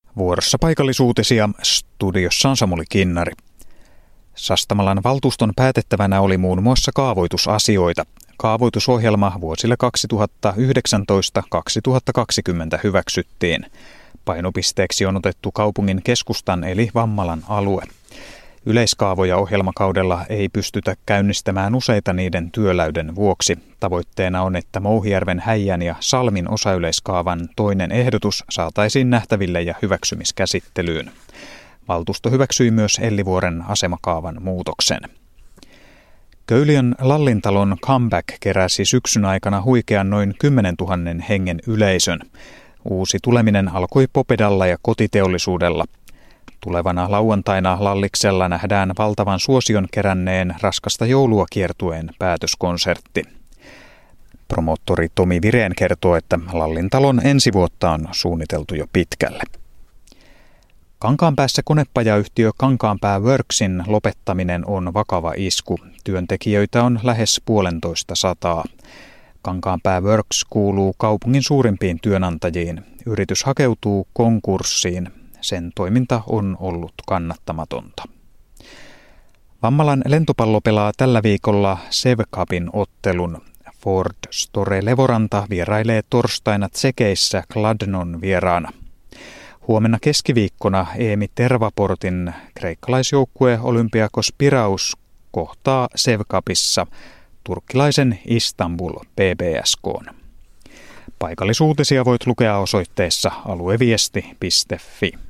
Vuorossa paikallisuutisia, studiossa on Samuli Kinnari. Sastamalan valtuuston päätettävänä oli muun muassa kaavoitusasioita. Kaavoitusohjelma vuosille 2019-2020 hyväksyttiin. Painopisteeksi on otettu kaupungin keskustan eli Vammalan alue. Yleiskaavoja ohjelmakaudella ei pystytä käynnistämään useita niiden työläyden vuoksi. Tavoitteena on, että Mouhijärven, Häijän ja Salmin osayleiskaavan toinen ehdotus saataisiin nähtäville ja hyväksymiskäsittelyyn. Valtuusto hyväksyi myös Ellivuoren asemakaavan muutoksen. Köyliön Lallintalon comeback keräsi syksyn aikana huikean noin 10 000 hengen yleisön. Uusi tuleminen alkoi Popedalla ja kotiteollisuudella. Tulevana lauantaina Lalliksella nähdään valtavan suosion keränneen Raskasta joulua -kiertueen päätöskonsertti. Promoottori Tomi Vireen kertoo, että Lallintalon ensi vuotta on suunniteltu jo pitkälle. Kankaanpäässä konepajayhtiö Kankaanpää Worksin lopettaminen on vakava isku. Työntekijöitä on lähes 150. Kankaanpää Works kuuluu kaupungin suurimpiin työnantajiin. Yritys hakeutuu konkurssiin. Sen toiminta on ollut kannattamatonta. Vammalan lentopallo pelaa tällä viikolla Sev Cupin ottelun. Ford Store Levoranta vierailee torstaina Tsekeissä Kladnon vieraana. Huomenna keskiviikkona EMI Tervaportin kreikkalaisjoukkue Olympiakos Piraeus kohtaa Sev Cupissa turkkilaisen Istanbul BBSK:n. Paikallisuutisia voit lukea osoitteessa alueviesti.fi.